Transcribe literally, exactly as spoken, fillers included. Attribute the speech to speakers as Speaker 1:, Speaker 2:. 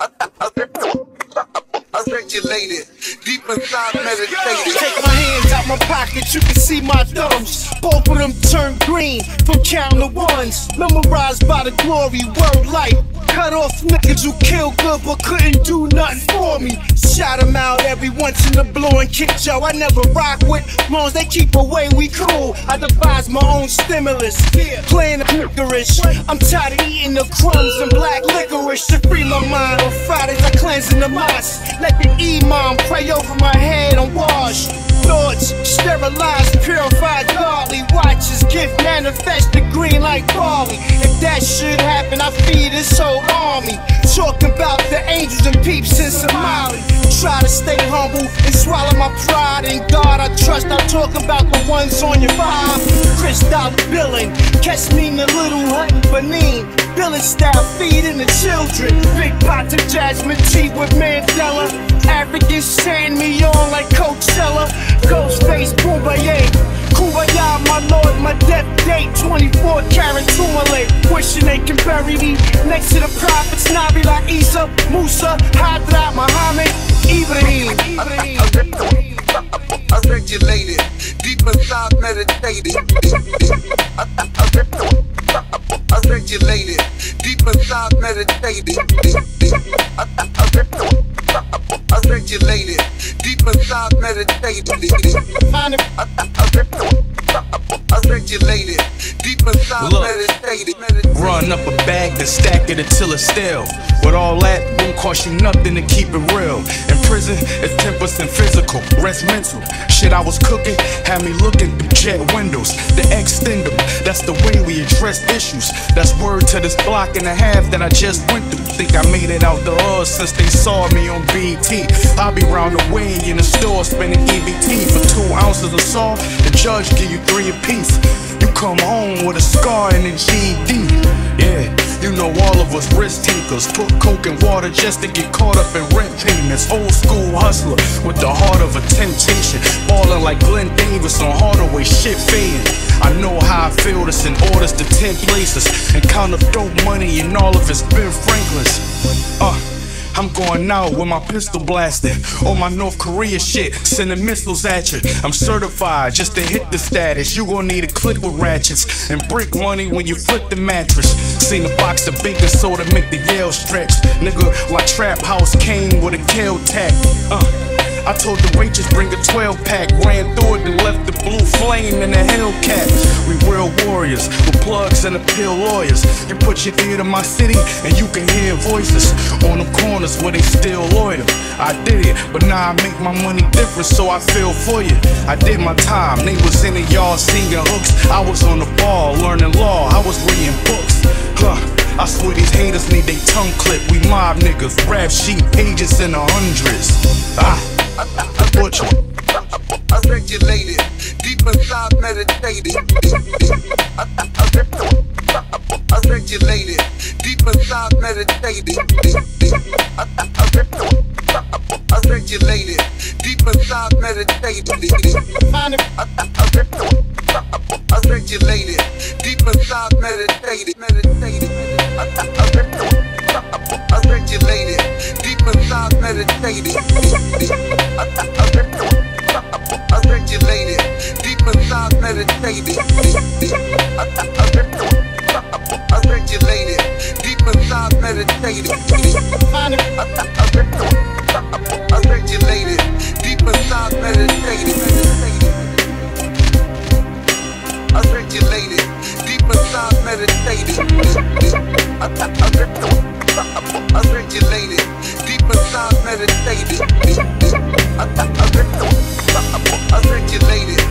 Speaker 1: Articulated, deep inside meditated.
Speaker 2: Take my hands out my pocket, you can see my thumbs. Both of them turn green from counting the ones. Memorized by the glory, word light. Cut off niggas who kill good but couldn't do nothing for me. Shot them out every once in a blue and kick Joe. I never rock with, long as they keep away, we cool. I devise my own stimulus, playing the licorice. I'm tired of eating the crumbs and black licorice. To free my mind on Fridays, I cleanse in the mosque. Let the imam pray over my head and wash. Thoughts sterilized, purified, godly. Watches gift manifest the green like barley. If that should happen, I feed this whole army. Talking about the angels and peeps in Somali. Try to stay humble and swallow my pride. In God I trust, I talk about the ones on your vibe. Chris Dollar billing, catch me in the little hut in Benin. Billing style, feeding the children. Big pots of jasmine tea with Mandela. Africans sand me on like Coachella. Ghostface, Boombaye, Kumbaya, my lord, my death date, twenty-four karat tourmalet. Wishing they can bury me next to the prophets, Nabi like Isa, Musa, Hadrat, Muhammad, Ibrahim.
Speaker 1: Articulated, deep inside meditated. Articulated, deep inside meditated. Articulated, deep inside meditated. Articulated, deep inside meditated.
Speaker 3: Run up a bag, then stack it until it's stale. With all that, won't cost you nothing to keep it real. In prison, it's ten percent physical, rest mental. Shit I was cooking had me looking through jet windows. The extender, that's the way we address issues. That's word to this block and a half that I just went through. Think I made it out the hood since they saw me on B T. I be round the way in the store spending E B T for two ounces of salt. The judge give you three apiece. You come home with a scar and a G E D. Yeah, you know all of us risk takers. Put coke and water just to get caught up in rent payments. Old school hustler with the heart of a temptation. Ballin' like Glenn Davis on Hardaway, shit fading. I know how I feel this in orders to ten places. And count up dope money and all of it's Ben Franklin's. Uh I'm going out with my pistol blasting. On my North Korea shit, sending missiles at you. I'm certified just to hit the status. You gon' need a click with ratchets and brick money when you flip the mattress. Seen a box of baking soda make the Yale stretch. Nigga, like Trap House came with a kale tack. Uh I told the waitress bring a twelve pack, ran through it and left the blue flame in the Hellcat. We real warriors with plugs and appeal lawyers. You put your ear to my city and you can hear voices on them corners where they still loiter. I did it, but now I make my money different, so I feel for you. I did my time, they was in the yard singing hooks. I was on the ball learning law, I was reading books. Huh. I swear these haters need they tongue clipped. We mob niggas, rap sheet pages in the hundreds. Ah. Butcher.
Speaker 1: Articulated, deep inside meditated. Articulated, deep inside meditated. Articulated, deep inside meditated. Articulated, deep inside meditated. Meditated. Articulated, deep inside meditated. Articulated, deep inside meditated. Articulated, deep inside meditated. Articulated, deep inside meditated. Articulated, deep inside meditated. Articulated, deep inside meditated. Articulated,